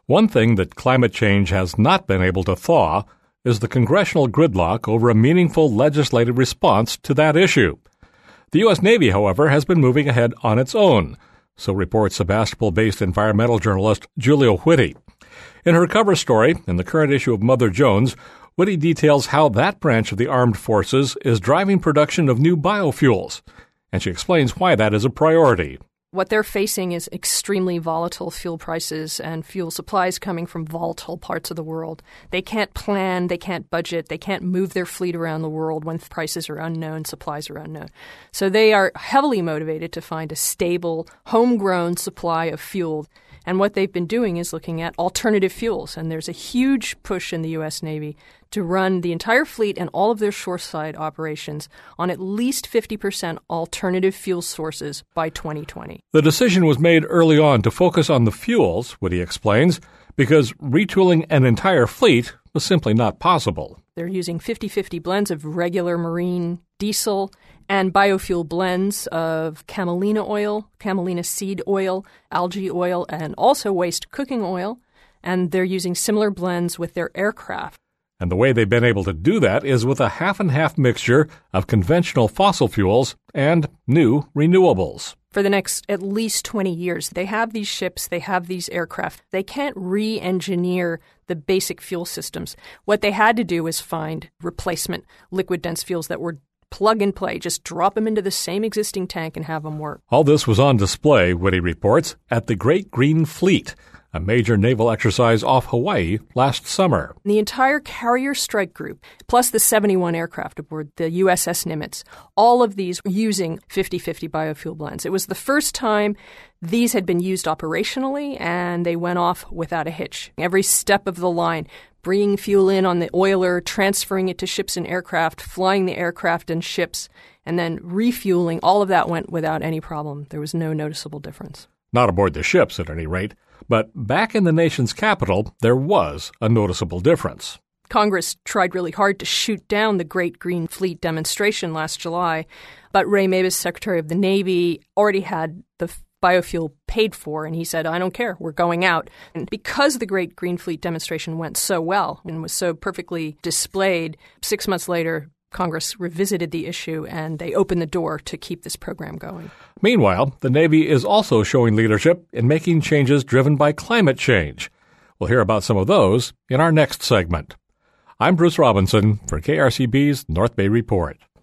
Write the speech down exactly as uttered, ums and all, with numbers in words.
One thing that climate change has not been able to thaw is the congressional gridlock over a meaningful legislative response to that issue. The U S. Navy, however, has been moving ahead on its own, so reports Sebastopol-based environmental journalist Julia Whitty. In her cover story in the current issue of Mother Jones, Whitty details how that branch of the armed forces is driving production of new biofuels, and she explains why that is a priority. What they're facing is extremely volatile fuel prices and fuel supplies coming from volatile parts of the world. They can't plan, they can't budget, they can't move their fleet around the world when prices are unknown, supplies are unknown. So they are heavily motivated to find a stable, homegrown supply of fuel. And what they've been doing is looking at alternative fuels. And there's a huge push in the U S. Navy to run the entire fleet and all of their shoreside operations on at least fifty percent alternative fuel sources by twenty twenty. The decision was made early on to focus on the fuels, Whitty explains, because retooling an entire fleet was simply not possible. They're using fifty-fifty blends of regular marine diesel and biofuel blends of camelina oil, camelina seed oil, algae oil, and also waste cooking oil. And they're using similar blends with their aircraft. And the way they've been able to do that is with a half-and-half mixture of conventional fossil fuels and new renewables. For the next at least twenty years, they have these ships, they have these aircraft. They can't re-engineer the basic fuel systems. What they had to do was find replacement liquid-dense fuels that were plug and play. Just drop them into the same existing tank and have them work. All this was on display, Whitty reports, at the Great Green Fleet, a major naval exercise off Hawaii last summer. The entire carrier strike group, plus the seventy-one aircraft aboard the U S S Nimitz, all of these were using fifty-fifty biofuel blends. It was the first time these had been used operationally, and they went off without a hitch. Every step of the line, bringing fuel in on the oiler, transferring it to ships and aircraft, flying the aircraft and ships, and then refueling, all of that went without any problem. There was no noticeable difference. Not aboard the ships, at any rate. But back in the nation's capital, there was a noticeable difference. Congress tried really hard to shoot down the Great Green Fleet demonstration last July, but Ray Mabus, Secretary of the Navy, already had the biofuel paid for, and he said, I don't care, we're going out. And because the Great Green Fleet demonstration went so well and was so perfectly displayed, six months later, Congress revisited the issue, and they opened the door to keep this program going. Meanwhile, the Navy is also showing leadership in making changes driven by climate change. We'll hear about some of those in our next segment. I'm Bruce Robinson for K R C B's North Bay Report.